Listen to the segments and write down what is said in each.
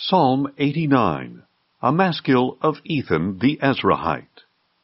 Psalm 89, a maskil of Ethan the Ezrahite.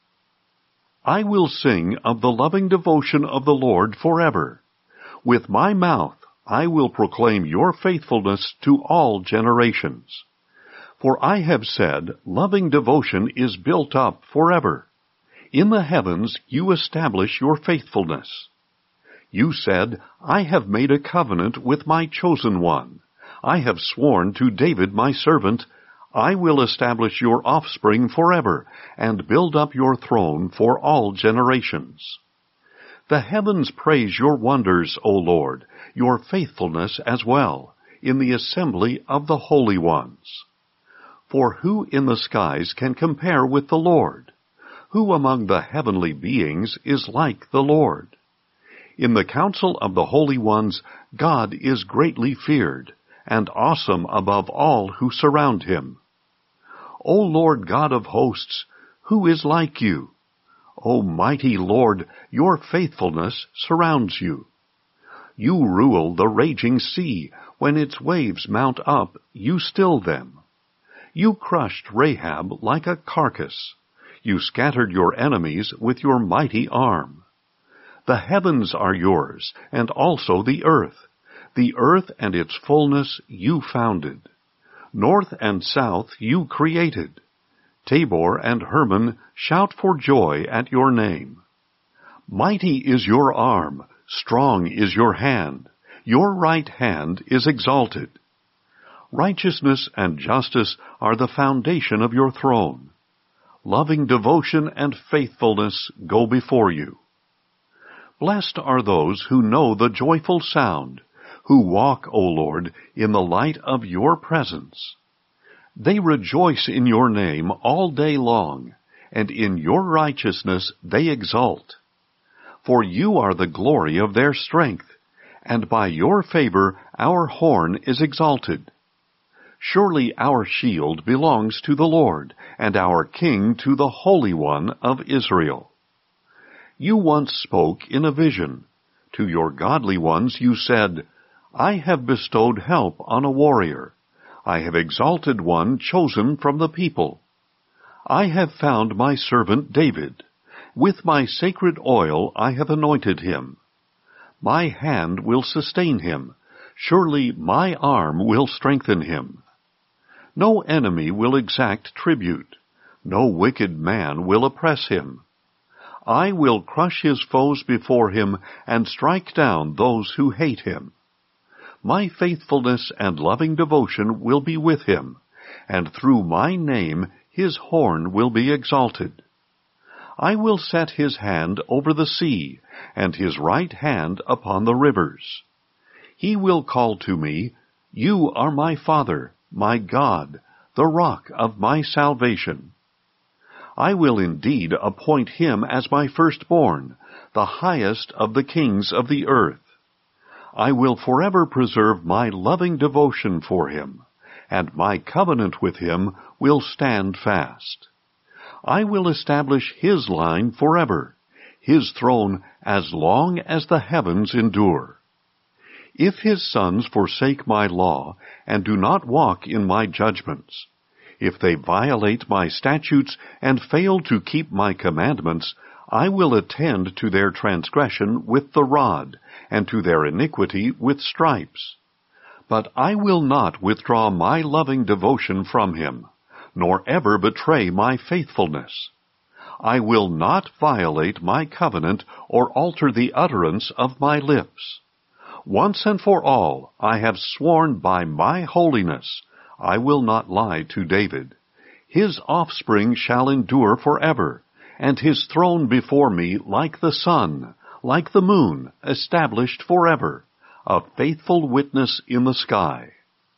I will sing of the loving devotion of the Lord forever. With my mouth I will proclaim your faithfulness to all generations. For I have said, loving devotion is built up forever. In the heavens you establish your faithfulness. You said, I have made a covenant with my chosen one. I have sworn to David my servant, I will establish your offspring forever, and build up your throne for all generations. The heavens praise your wonders, O Lord, your faithfulness as well, in the assembly of the holy ones. For who in the skies can compare with the Lord? Who among the heavenly beings is like the Lord? In the council of the holy ones, God is greatly feared, and awesome above all who surround him. O Lord God of hosts, who is like you? O mighty Lord, your faithfulness surrounds you. You rule the raging sea. When its waves mount up, you still them. You crushed Rahab like a carcass. You scattered your enemies with your mighty arm. The heavens are yours, and also the earth. The earth and its fullness you founded. North and south you created. Tabor and Hermon shout for joy at your name. Mighty is your arm, strong is your hand. Your right hand is exalted. Righteousness and justice are the foundation of your throne. Loving devotion and faithfulness go before you. Blessed are those who know the joyful sound, who walk, O Lord, in the light of your presence. They rejoice in your name all day long, and in your righteousness they exult. For you are the glory of their strength, and by your favor our horn is exalted. Surely our shield belongs to the Lord, and our King to the Holy One of Israel. You once spoke in a vision. To your godly ones you said, I have bestowed help on a warrior. I have exalted one chosen from the people. I have found my servant David. With my sacred oil I have anointed him. My hand will sustain him. Surely my arm will strengthen him. No enemy will exact tribute. No wicked man will oppress him. I will crush his foes before him and strike down those who hate him. My faithfulness and loving devotion will be with him, and through my name his horn will be exalted. I will set his hand over the sea, and his right hand upon the rivers. He will call to me, You are my Father, my God, the rock of my salvation. I will indeed appoint him as my firstborn, the highest of the kings of the earth. I will forever preserve my loving devotion for him, and my covenant with him will stand fast. I will establish his line forever, his throne as long as the heavens endure. If his sons forsake my law and do not walk in my judgments, if they violate my statutes and fail to keep my commandments, I will attend to their transgression with the rod, and to their iniquity with stripes. But I will not withdraw my loving devotion from him, nor ever betray my faithfulness. I will not violate my covenant or alter the utterance of my lips. Once and for all I have sworn by my holiness, I will not lie to David. His offspring shall endure forever, and his throne before me like the sun, like the moon, established forever, a faithful witness in the sky.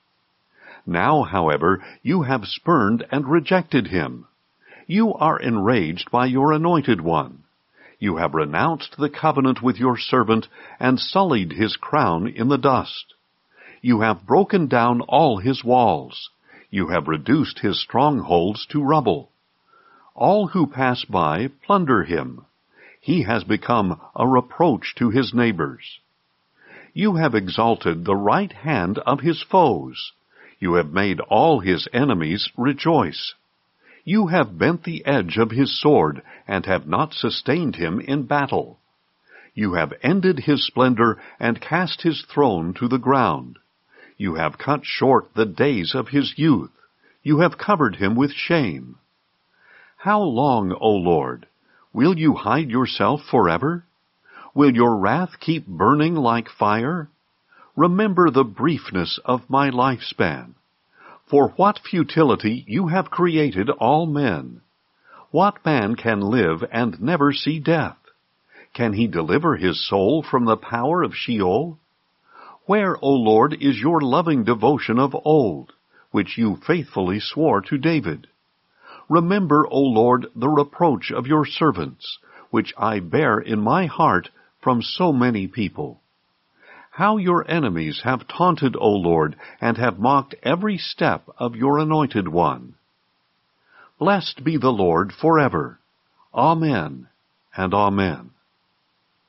Now, however, you have spurned and rejected him. You are enraged by your anointed one. You have renounced the covenant with your servant and sullied his crown in the dust. You have broken down all his walls. You have reduced his strongholds to rubble. All who pass by plunder him. He has become a reproach to his neighbors. You have exalted the right hand of his foes. You have made all his enemies rejoice. You have bent the edge of his sword, and have not sustained him in battle. You have ended his splendor, and cast his throne to the ground. You have cut short the days of his youth. You have covered him with shame. How long, O Lord? Will you hide yourself forever? Will your wrath keep burning like fire? Remember the briefness of my lifespan. For what futility you have created all men! What man can live and never see death? Can he deliver his soul from the power of Sheol? Where, O Lord, is your loving devotion of old, which you faithfully swore to David? Remember, O Lord, the reproach of your servants, which I bear in my heart from so many people. How your enemies have taunted, O Lord, and have mocked every step of your anointed one. Blessed be the Lord forever. Amen and amen.